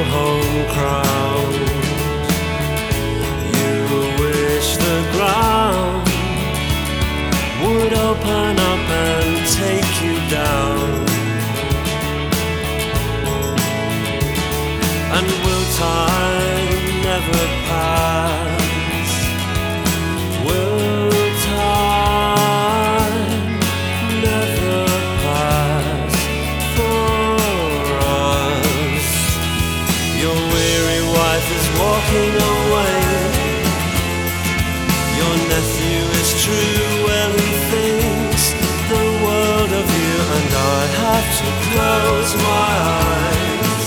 home crowned. You wish the ground would open up and take you down. And will time never pass? Will time never pass for us? Your weary wife is walking away. Your nephew is true, well he thinks the world of you, and I have to close my eyes.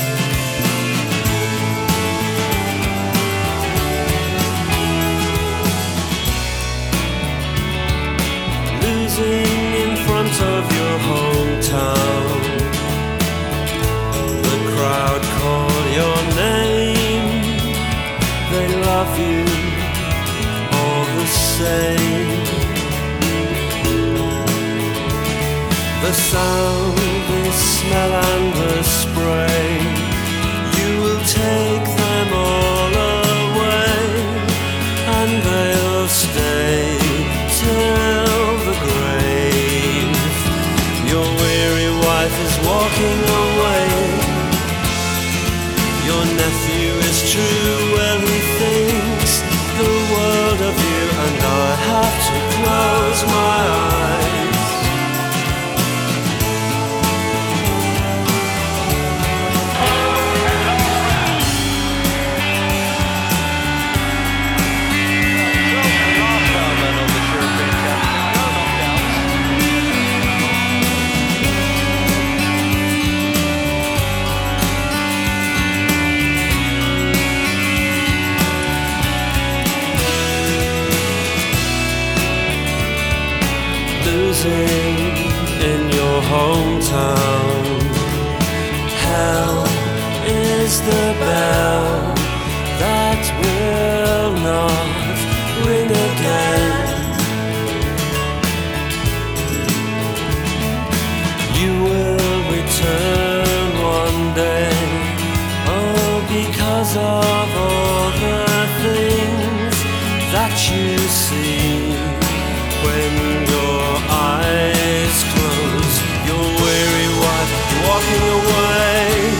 Losing in front of your hometown, the crowd call your name. They love you all the same. The sound, the smell and the spray, you will take them all away, and they'll stay till the grave. Your weary wife is walking away. Your nephew is true, well he thinks the world of you, and I have to close my eyes. Losing in your hometown, hell is the bell that will not ring again. You will return one day, oh, because of all the things that you see when your eyes close. Your weary wife walking away.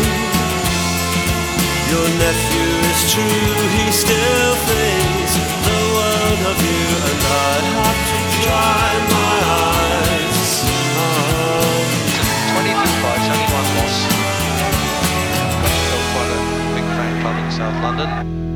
Your nephew is true, he still thinks the world of you, and I have to dry my eyes. 22 fights, only one loss. Got killed by the big crane club in South London.